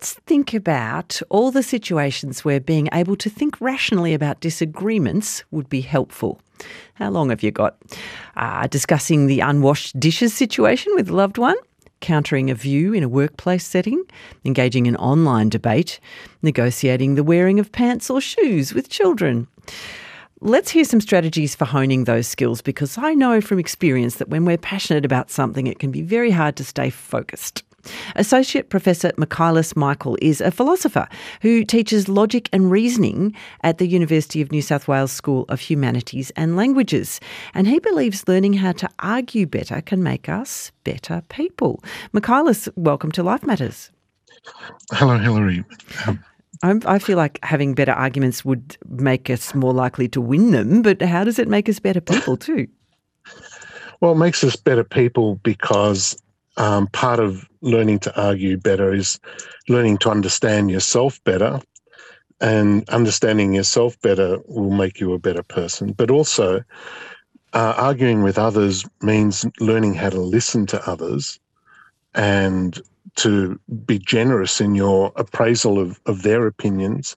Let's think about all the situations where being able to think rationally about disagreements would be helpful. How long have you got? Discussing the unwashed dishes situation with a loved one, countering a view in a workplace setting, engaging in online debate, negotiating the wearing of pants or shoes with children. Let's hear some strategies for honing those skills, because I know from experience that when we're passionate about something, it can be very hard to stay focused. Associate Professor Michaelis Michael is a philosopher who teaches logic and reasoning at the University of New South Wales School of Humanities and Languages. And he believes learning how to argue better can make us better people. Michaelis, welcome to Life Matters. Hello, Hilary. I feel like having better arguments would make us more likely to win them, but how does it make us better people too? Well, it makes us better people because part of learning to argue better is learning to understand yourself better, and understanding yourself better will make you a better person. But also, arguing with others means learning how to listen to others and to be generous in your appraisal of their opinions,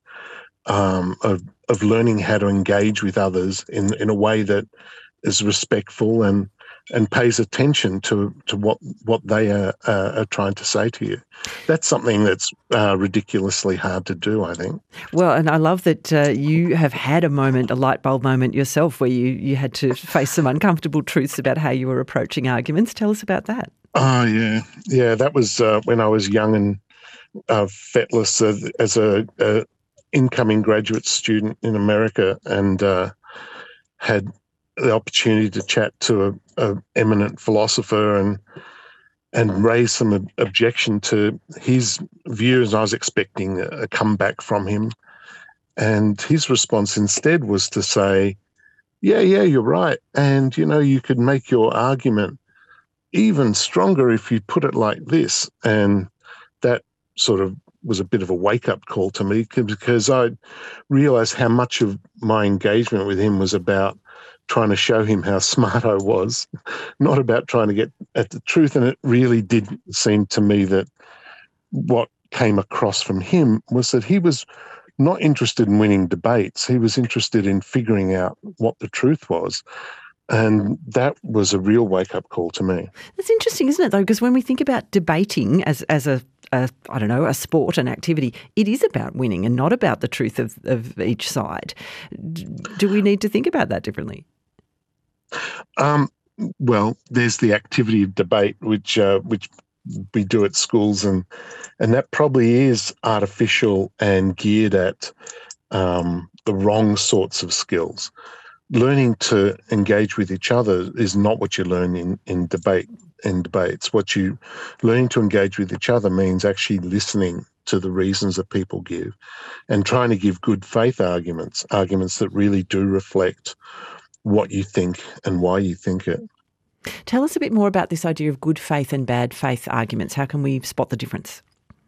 of learning how to engage with others in a way that is respectful and pays attention to what they are trying to say to you. That's something that's ridiculously hard to do, I think. Well, and I love that you have had a light bulb moment yourself where you had to face some uncomfortable truths about how you were approaching arguments. Tell us about that. Oh, yeah. Yeah, that was when I was young and fetless as a incoming graduate student in America, and had the opportunity to chat to a eminent philosopher and raise some objection to his views. I was expecting a comeback from him, and his response instead was to say, yeah, you're right, and you could make your argument even stronger if you put it like this. And that sort of was a bit of a wake-up call to me, because I realised how much of my engagement with him was about trying to show him how smart I was, not about trying to get at the truth. And it really did seem to me that what came across from him was that he was not interested in winning debates. He was interested in figuring out what the truth was. And that was a real wake-up call to me. That's interesting, isn't it, though? Because when we think about debating as a sport, an activity, it is about winning and not about the truth of each side. Do we need to think about that differently? Well, there's the activity of debate, which we do at schools, and that probably is artificial and geared at the wrong sorts of skills. Learning to engage with each other is not what you learn in debate. In debates, learning to engage with each other means actually listening to the reasons that people give, and trying to give good faith arguments that really do reflect what you think and why you think it. Tell us a bit more about this idea of good faith and bad faith arguments. How can we spot the difference?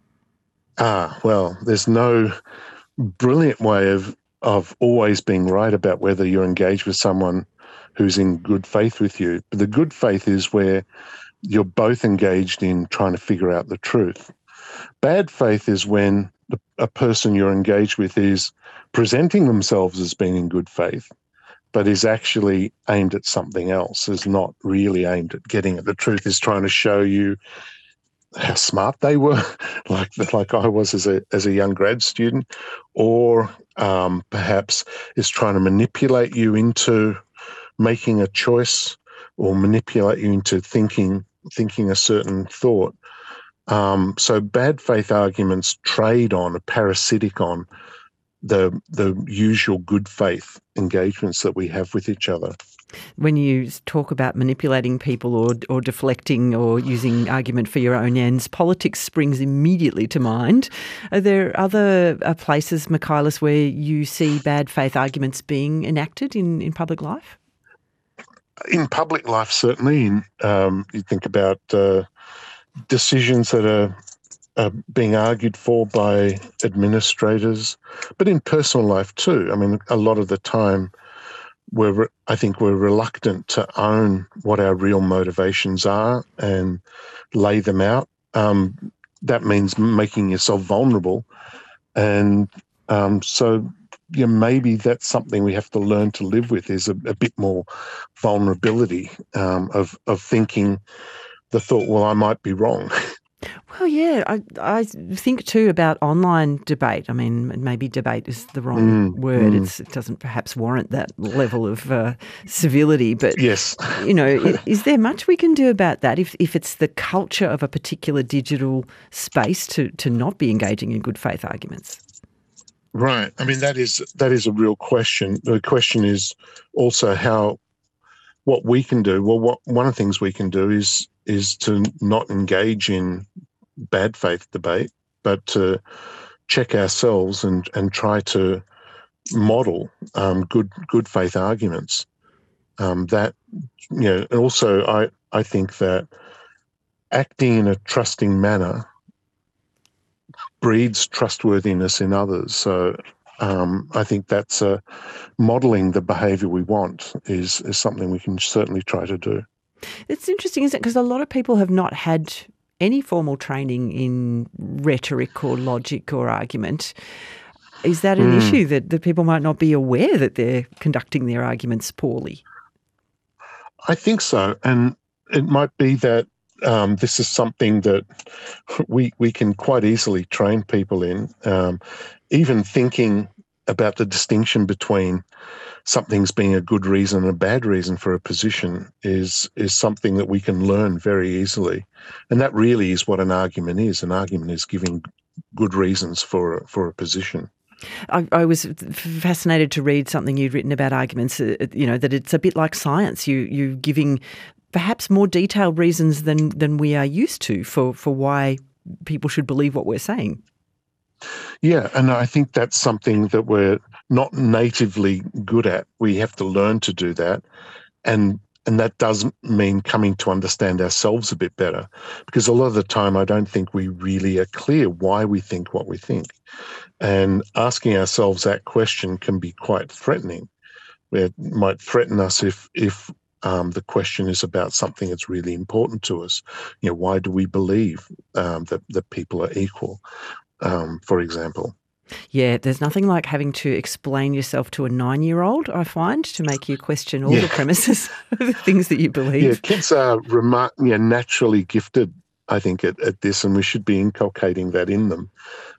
Well, there's no brilliant way of always being right about whether you're engaged with someone who's in good faith with you. But the good faith is where you're both engaged in trying to figure out the truth. Bad faith is when a person you're engaged with is presenting themselves as being in good faith, but is actually aimed at something else, is not really aimed at getting at the truth, is trying to show you how smart they were, like I was as a young grad student, or perhaps is trying to manipulate you into making a choice, or manipulate you into thinking a certain thought. So bad faith arguments trade on, are parasitic on the usual good faith engagements that we have with each other. When you talk about manipulating people or deflecting or using argument for your own ends, politics springs immediately to mind. Are there other places, Michaelis, where you see bad faith arguments being enacted in public life? In public life, certainly. You think about decisions that are being argued for by administrators, but in personal life too. I mean, a lot of the time, I think we're reluctant to own what our real motivations are and lay them out. that means making yourself vulnerable. And so maybe that's something we have to learn to live with, is a bit more vulnerability, of thinking the thought, well, I might be wrong. Well, yeah, I think too about online debate. I mean, maybe debate is the wrong word. It doesn't perhaps warrant that level of civility. But, Yes. Is there much we can do about that if it's the culture of a particular digital space to not be engaging in good faith arguments? Right. I mean, that is a real question. The question is also what we can do. Well, one of the things we can do is to not engage in bad faith debate, but to check ourselves and try to model good faith arguments. That, and also I think that acting in a trusting manner breeds trustworthiness in others. So I think that's modelling the behaviour we want is something we can certainly try to do. It's interesting, isn't it? Because a lot of people have not had any formal training in rhetoric or logic or argument. Is that an issue that people might not be aware that they're conducting their arguments poorly? I think so. And it might be that this is something that we can quite easily train people in. Even thinking about the distinction between something's being a good reason and a bad reason for a position is something that we can learn very easily. And that really is what an argument is. An argument is giving good reasons for a position. I was fascinated to read something you'd written about arguments, that it's a bit like science. You giving perhaps more detailed reasons than we are used to for why people should believe what we're saying. Yeah, and I think that's something that we're not natively good at. We have to learn to do that. And that doesn't mean coming to understand ourselves a bit better, because a lot of the time I don't think we really are clear why we think what we think. And asking ourselves that question can be quite threatening. It might threaten us if the question is about something that's really important to us. Why do we believe that people are equal, for example? Yeah, there's nothing like having to explain yourself to a 9-year-old, I find, to make you question all the premises of the things that you believe. Yeah, kids are naturally gifted, I think, at this, and we should be inculcating that in them.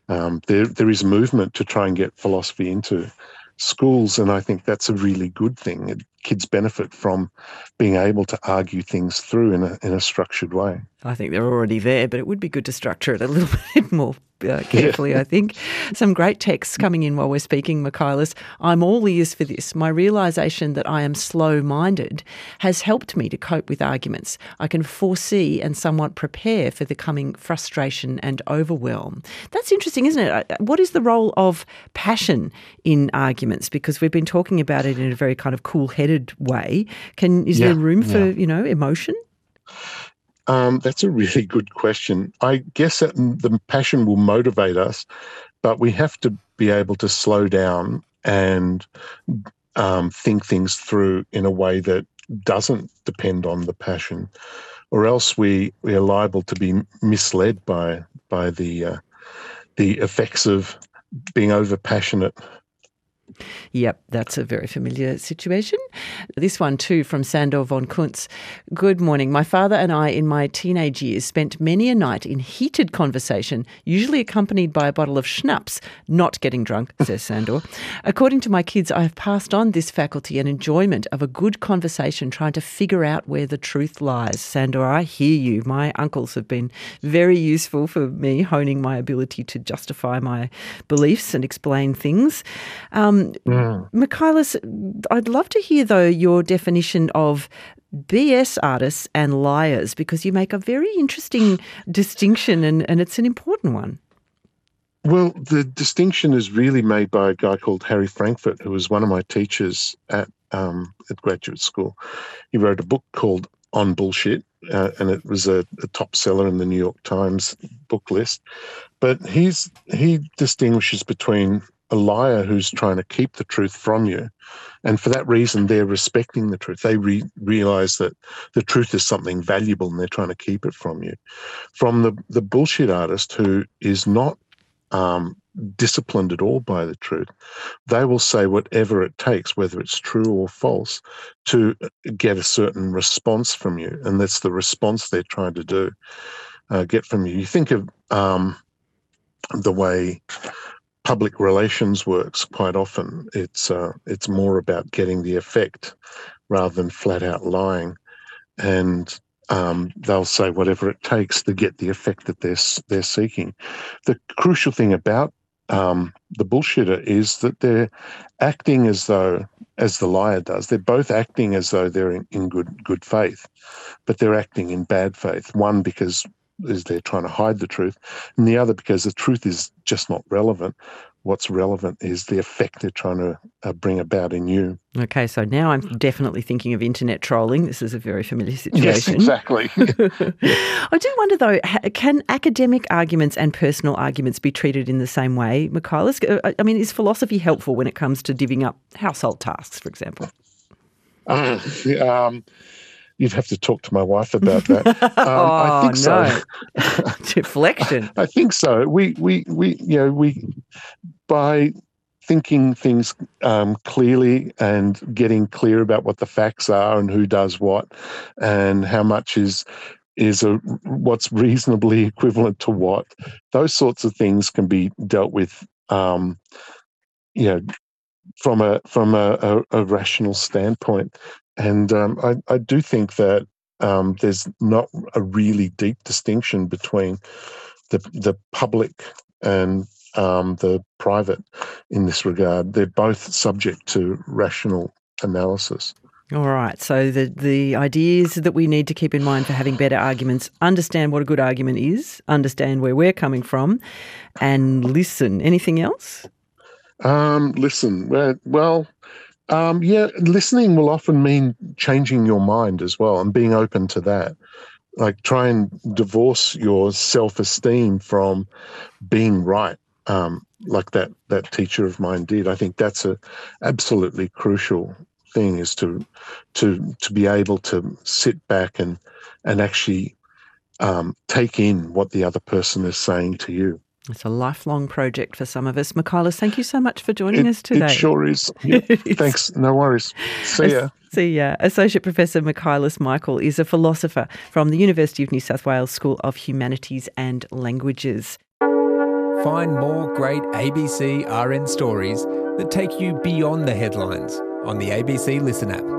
There is a movement to try and get philosophy into schools, and I think that's a really good thing. Kids benefit from being able to argue things through in a structured way. I think they're already there, but it would be good to structure it a little bit more carefully, I think. Some great texts coming in while we're speaking, Michaelis. I'm all ears for this. My realisation that I am slow-minded has helped me to cope with arguments. I can foresee and somewhat prepare for the coming frustration and overwhelm. That's interesting, isn't it? What is the role of passion in arguments? Because we've been talking about it in a very kind of cool-headed way. Is there room for, emotion? That's a really good question. I guess that the passion will motivate us, but we have to be able to slow down and think things through in a way that doesn't depend on the passion, or else we are liable to be misled by the effects of being over-passionate. Yep, that's a very familiar situation. This one too from Sandor von Kuntz. Good morning. My father and I in my teenage years spent many a night in heated conversation, usually accompanied by a bottle of schnapps, not getting drunk, says Sandor. According to my kids, I have passed on this faculty and enjoyment of a good conversation, trying to figure out where the truth lies. Sandor, I hear you. My uncles have been very useful for me, honing my ability to justify my beliefs and explain things. Michaelis, I'd love to hear, though, your definition of BS artists and liars, because you make a very interesting distinction and it's an important one. Well, the distinction is really made by a guy called Harry Frankfurt, who was one of my teachers at graduate school. He wrote a book called On Bullshit, and it was a top seller in the New York Times book list. But he distinguishes between a liar who's trying to keep the truth from you. And for that reason, they're respecting the truth. They realize that the truth is something valuable and they're trying to keep it from you. From the bullshit artist who is not disciplined at all by the truth, they will say whatever it takes, whether it's true or false, to get a certain response from you. And that's the response they're trying to get from you. You think of the way public relations works quite often. It's more about getting the effect rather than flat out lying. And they'll say whatever it takes to get the effect that they're seeking. The crucial thing about the bullshitter is that they're acting as the liar does. They're both acting as though they're in good faith, but they're acting in bad faith. One because they're trying to hide the truth, and the other because the truth is just not relevant. What's relevant is the effect they're trying to bring about in you. Okay, so now I'm definitely thinking of internet trolling. This is a very familiar situation. Yes, exactly. I do wonder, though, can academic arguments and personal arguments be treated in the same way, Michaelis? I mean, is philosophy helpful when it comes to divvying up household tasks, for example? You'd have to talk to my wife about that. I think so. Deflection. I think so. We by thinking things clearly and getting clear about what the facts are and who does what and how much is what's reasonably equivalent to what, those sorts of things can be dealt with, from a rational standpoint. And I do think that there's not a really deep distinction between the public and the private in this regard. They're both subject to rational analysis. All right. So the ideas that we need to keep in mind for having better arguments: understand what a good argument is, understand where we're coming from, and listen. Anything else? Listen. Well. Listening will often mean changing your mind as well and being open to that. Like, try and divorce your self-esteem from being right, like that teacher of mine did. I think that's a absolutely crucial thing, is to be able to sit back and actually take in what the other person is saying to you. It's a lifelong project for some of us. Michaelis, thank you so much for joining us today. It sure is. Yep. Thanks. No worries. See ya. See ya. Associate Professor Michaelis Michael is a philosopher from the University of New South Wales School of Humanities and Languages. Find more great ABC RN stories that take you beyond the headlines on the ABC Listen app.